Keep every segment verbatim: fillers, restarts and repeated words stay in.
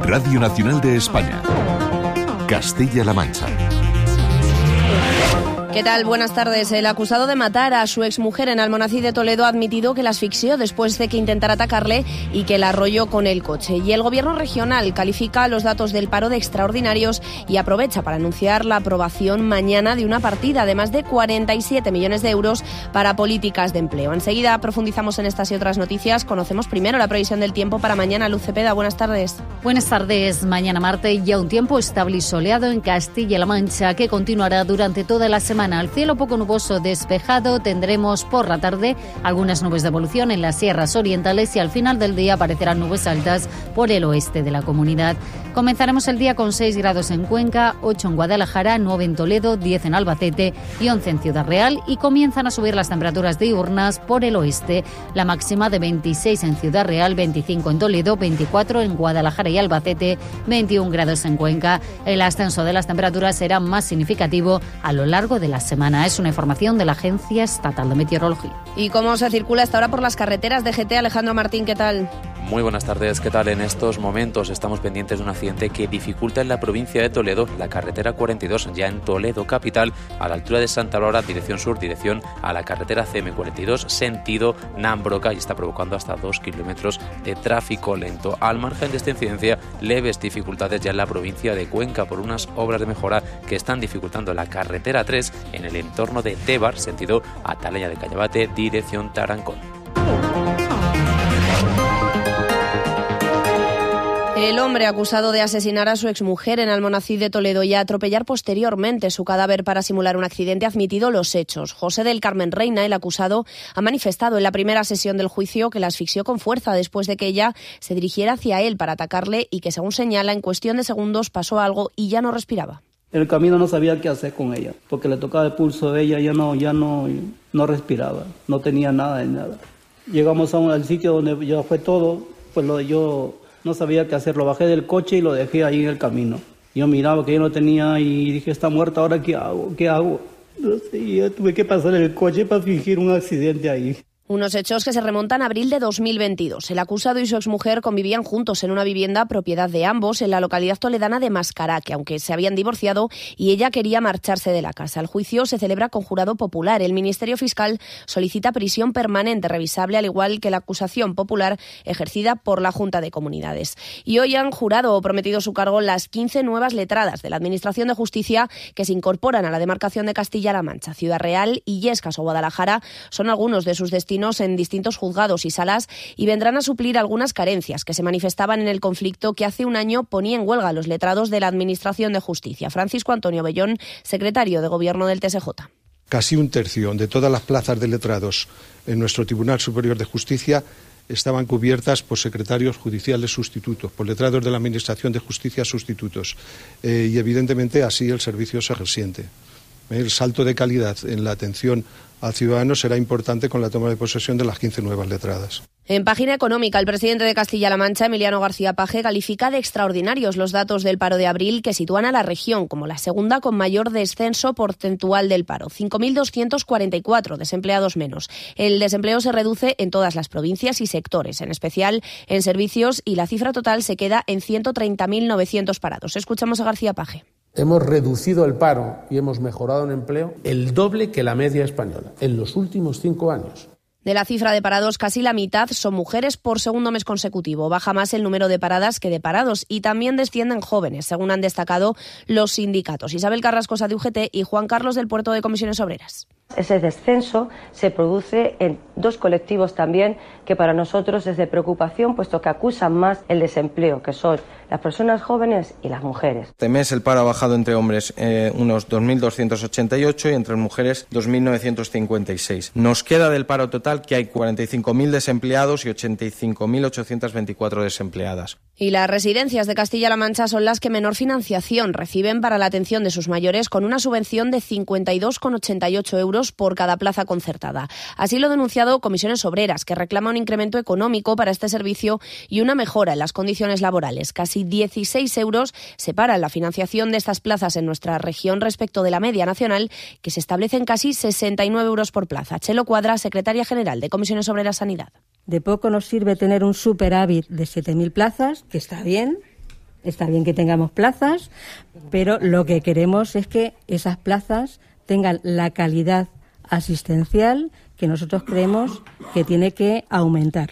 Radio Nacional de España. Castilla-La Mancha. ¿Qué tal? Buenas tardes. El acusado de matar a su exmujer en Almonacid de Toledo ha admitido que la asfixió después de que intentara atacarle y que la arrolló con el coche. Y el gobierno regional califica los datos del paro de extraordinarios y aprovecha para anunciar la aprobación mañana de una partida de más de cuarenta y siete millones de euros para políticas de empleo. Enseguida profundizamos en estas y otras noticias. Conocemos primero la previsión del tiempo para mañana. Luz Cepeda, buenas tardes. Buenas tardes. Mañana martes ya un tiempo estable y soleado en Castilla-La Mancha que continuará durante toda la semana. Al cielo poco nuboso despejado, tendremos por la tarde algunas nubes de evolución en las sierras orientales y al final del día aparecerán nubes altas por el oeste de la comunidad. Comenzaremos el día con seis grados en Cuenca, ocho en Guadalajara, nueve en Toledo, diez en Albacete y once en Ciudad Real y comienzan a subir las temperaturas diurnas por el oeste. La máxima de veintiséis en Ciudad Real, veinticinco en Toledo, veinticuatro en Guadalajara y Albacete, veintiún grados en Cuenca. El ascenso de las temperaturas será más significativo a lo largo de la semana. Es una información de la Agencia Estatal de Meteorología. ¿Y cómo se circula hasta ahora por las carreteras de G T? Alejandro Martín, ¿qué tal? Muy buenas tardes, ¿qué tal? En estos momentos estamos pendientes de un accidente que dificulta en la provincia de Toledo la carretera cuarenta y dos, ya en Toledo capital, a la altura de Santa Laura, dirección sur, dirección a la carretera C M cuarenta y dos, sentido Nambroca, y está provocando hasta dos kilómetros de tráfico lento. Al margen de esta incidencia, leves dificultades ya en la provincia de Cuenca por unas obras de mejora que están dificultando la carretera tres en el entorno de Tébar, sentido Atalaya de Cañabate, dirección Tarancón. El hombre acusado de asesinar a su exmujer en Almonacid de Toledo y atropellar posteriormente su cadáver para simular un accidente ha admitido los hechos. José del Carmen Reina, el acusado, ha manifestado en la primera sesión del juicio que la asfixió con fuerza después de que ella se dirigiera hacia él para atacarle y que, según señala, en cuestión de segundos pasó algo y ya no respiraba. En el camino no sabía qué hacer con ella, porque le tocaba el pulso de ella, ya no, ya no, no respiraba, no tenía nada de nada. Llegamos a un, al sitio donde ya fue todo, pues lo yo... No sabía qué hacer, lo bajé del coche y lo dejé ahí en el camino. Yo miraba que yo no tenía y dije, está muerta, ¿ahora qué hago? ¿Qué hago? No sé, y yo tuve que pasar el coche para fingir un accidente ahí. Unos hechos que se remontan a abril de dos mil veintidós. El acusado y su exmujer convivían juntos en una vivienda propiedad de ambos en la localidad toledana de Mascaraque, aunque se habían divorciado y ella quería marcharse de la casa. El juicio se celebra con jurado popular. El Ministerio Fiscal solicita prisión permanente revisable, al igual que la acusación popular ejercida por la Junta de Comunidades. Y hoy han jurado o prometido su cargo las quince nuevas letradas de la Administración de Justicia que se incorporan a la demarcación de Castilla-La Mancha. Ciudad Real, Illescas o Guadalajara son algunos de sus destinos en distintos juzgados y salas y vendrán a suplir algunas carencias que se manifestaban en el conflicto que hace un año ponía en huelga a los letrados de la Administración de Justicia. Francisco Antonio Bellón, secretario de Gobierno del T S J. Casi un tercio de todas las plazas de letrados en nuestro Tribunal Superior de Justicia estaban cubiertas por secretarios judiciales sustitutos, por letrados de la Administración de Justicia sustitutos. Eh, y evidentemente así el servicio se resiente. El salto de calidad en la atención al ciudadano será importante con la toma de posesión de las quince nuevas letradas. En página económica, el presidente de Castilla-La Mancha, Emiliano García Paje, califica de extraordinarios los datos del paro de abril que sitúan a la región como la segunda con mayor descenso porcentual del paro, cinco mil doscientos cuarenta y cuatro desempleados menos. El desempleo se reduce en todas las provincias y sectores, en especial en servicios, y la cifra total se queda en ciento treinta mil novecientos parados. Escuchamos a García Paje. Hemos reducido el paro y hemos mejorado en empleo el doble que la media española en los últimos cinco años. De la cifra de parados, casi la mitad son mujeres por segundo mes consecutivo. Baja más el número de paradas que de parados y también descienden jóvenes, según han destacado los sindicatos. Isabel Carrascosa de U G T y Juan Carlos del Puerto de Comisiones Obreras. Ese descenso se produce en dos colectivos también que para nosotros es de preocupación, puesto que acusan más el desempleo, que son las personas jóvenes y las mujeres. Este mes el paro ha bajado entre hombres eh, unos dos mil doscientos ochenta y ocho y entre mujeres dos mil novecientos cincuenta y seis. Nos queda del paro total que hay cuarenta y cinco mil desempleados y ochenta y cinco mil ochocientas veinticuatro desempleadas. Y las residencias de Castilla-La Mancha son las que menor financiación reciben para la atención de sus mayores, con una subvención de cincuenta y dos coma ochenta y ocho euros por cada plaza concertada. Así lo ha denunciado Comisiones Obreras, que reclama un incremento económico para este servicio y una mejora en las condiciones laborales. Casi dieciséis euros separan la financiación de estas plazas en nuestra región respecto de la media nacional, que se establece en casi sesenta y nueve euros por plaza. Chelo Cuadra, secretaria general de Comisiones Obreras Sanidad. De poco nos sirve tener un superávit de siete mil plazas, que está bien, Está bien que tengamos plazas, pero lo que queremos es que esas plazas tengan la calidad asistencial que nosotros creemos que tiene que aumentar.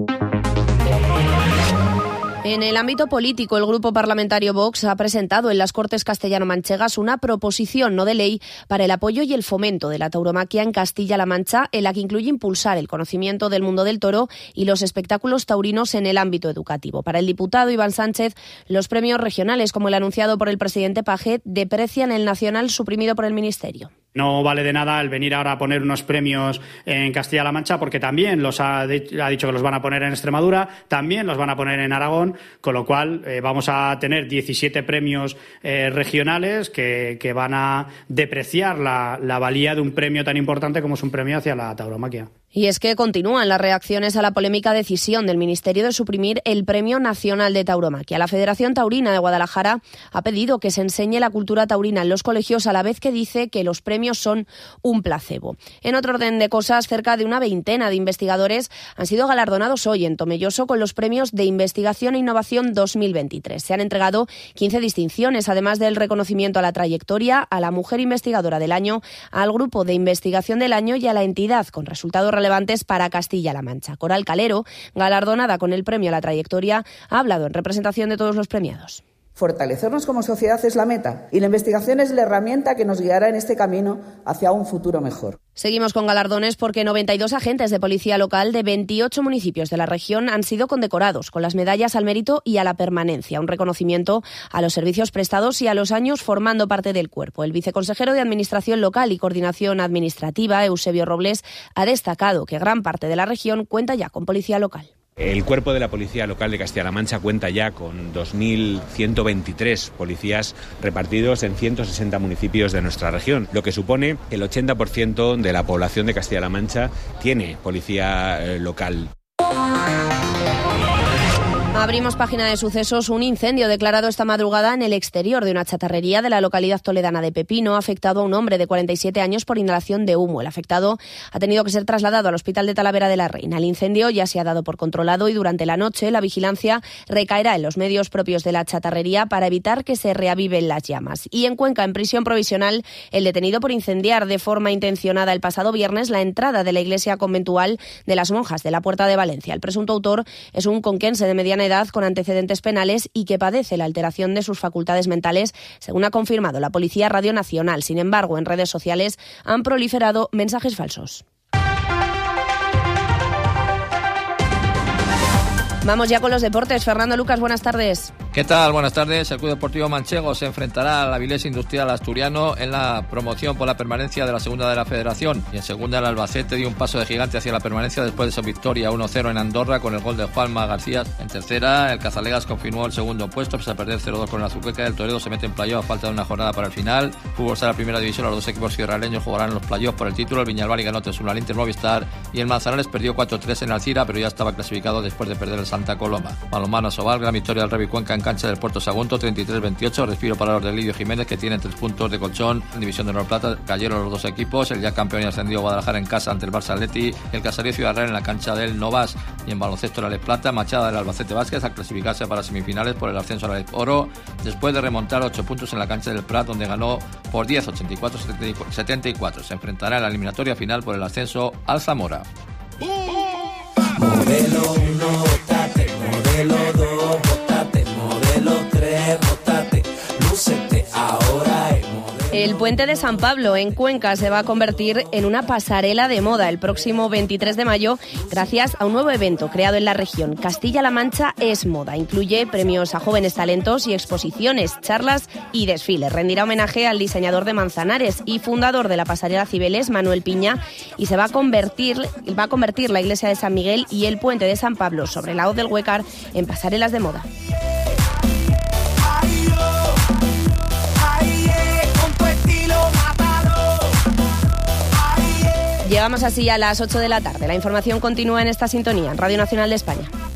En el ámbito político, el grupo parlamentario Vox ha presentado en las Cortes castellano-manchegas una proposición no de ley para el apoyo y el fomento de la tauromaquia en Castilla-La Mancha, en la que incluye impulsar el conocimiento del mundo del toro y los espectáculos taurinos en el ámbito educativo. Para el diputado Iván Sánchez, los premios regionales, como el anunciado por el presidente Pajet, deprecian el nacional suprimido por el Ministerio. No vale de nada el venir ahora a poner unos premios en Castilla-La Mancha, porque también los ha, de, ha dicho que los van a poner en Extremadura, también los van a poner en Aragón, con lo cual eh, vamos a tener diecisiete premios eh, regionales que, que van a depreciar la, la valía de un premio tan importante como es un premio hacia la tauromaquia. Y es que continúan las reacciones a la polémica decisión del Ministerio de suprimir el Premio Nacional de Tauromaquia. La Federación Taurina de Guadalajara ha pedido que se enseñe la cultura taurina en los colegios, a la vez que dice que los premios son un placebo. En otro orden de cosas, cerca de una veintena de investigadores han sido galardonados hoy en Tomelloso con los premios de Investigación e Innovación dos mil veintitrés. Se han entregado quince distinciones, además del reconocimiento a la trayectoria, a la mujer investigadora del año, al grupo de investigación del año y a la entidad con resultados relevantes para Castilla-La Mancha. Coral Calero, galardonada con el premio a la trayectoria, ha hablado en representación de todos los premiados. Fortalecernos como sociedad es la meta y la investigación es la herramienta que nos guiará en este camino hacia un futuro mejor. Seguimos con galardones porque noventa y dos agentes de policía local de veintiocho municipios de la región han sido condecorados con las medallas al mérito y a la permanencia, un reconocimiento a los servicios prestados y a los años formando parte del cuerpo. El viceconsejero de Administración Local y Coordinación Administrativa, Eusebio Robles, ha destacado que gran parte de la región cuenta ya con policía local. El cuerpo de la Policía Local de Castilla-La Mancha cuenta ya con dos mil ciento veintitrés policías repartidos en ciento sesenta municipios de nuestra región, lo que supone que el ochenta por ciento de la población de Castilla-La Mancha tiene policía eh, local. Abrimos página de sucesos. Un incendio declarado esta madrugada en el exterior de una chatarrería de la localidad toledana de Pepino ha afectado a un hombre de cuarenta y siete años por inhalación de humo. El afectado ha tenido que ser trasladado al Hospital de Talavera de la Reina. El incendio ya se ha dado por controlado y durante la noche la vigilancia recaerá en los medios propios de la chatarrería para evitar que se reaviven las llamas. Y en Cuenca, en prisión provisional, el detenido por incendiar de forma intencionada el pasado viernes la entrada de la iglesia conventual de las Monjas de la Puerta de Valencia. El presunto autor es un conquense de mediana edad con antecedentes penales y que padece la alteración de sus facultades mentales, según ha confirmado la Policía Radio Nacional. Sin embargo, en redes sociales han proliferado mensajes falsos. Vamos ya con los deportes. Fernando Lucas, buenas tardes. ¿Qué tal? Buenas tardes. El Club Deportivo Manchego se enfrentará al Avilés Industrial Asturiano en la promoción por la permanencia de la segunda de la Federación. Y en segunda, el Albacete dio un paso de gigante hacia la permanencia después de su victoria uno cero en Andorra con el gol de Juanma García. En tercera, el Cazalegas confirmó el segundo puesto pese a perder cero dos con el Azuqueca. El Toledo se mete en playoff a falta de una jornada para el final. Fútbol Sala Primera División, los dos equipos sierraleños jugarán en los playoffs por el título. El Viñalbal ganó tres uno al Inter Movistar y el Manzanares perdió cuatro tres en Alcira, pero ya estaba clasificado después de perder el Santa Coloma. Balonmano Sobal, gran victoria del Revi Cuenca en cancha del Puerto Sagunto, treinta y tres veintiocho. Respiro para los de Lidio Jiménez, que tienen tres puntos de colchón en División de Honor Plata. Cayeron los dos equipos, el ya campeón y ascendido Guadalajara en casa ante el Barça Atleti, el Casarío Ciudad Real en la cancha del Novas. Y en baloncesto, la Les Plata, Machada del Albacete Vázquez a clasificarse para semifinales por el ascenso a la Les Oro, después de remontar ocho puntos en la cancha del Prat, donde ganó por diez, ochenta y cuatro setenta y cuatro. Se enfrentará en la eliminatoria final por el ascenso al Zamora. Modelo uno, bótate, modelo dos, bótate, modelo tres, bótate, lúcete ahora es modelo. El puente de San Pablo en Cuenca se va a convertir en una pasarela de moda el próximo veintitrés de mayo gracias a un nuevo evento creado en la región. Castilla-La Mancha es moda. Incluye premios a jóvenes talentos y exposiciones, charlas y desfiles. Rendirá homenaje al diseñador de Manzanares y fundador de la pasarela Cibeles, Manuel Piña, y se va a convertir, va a convertir la iglesia de San Miguel y el puente de San Pablo sobre la Hoz del Huécar en pasarelas de moda. Llegamos así a las ocho de la tarde. La información continúa en esta sintonía, en Radio Nacional de España.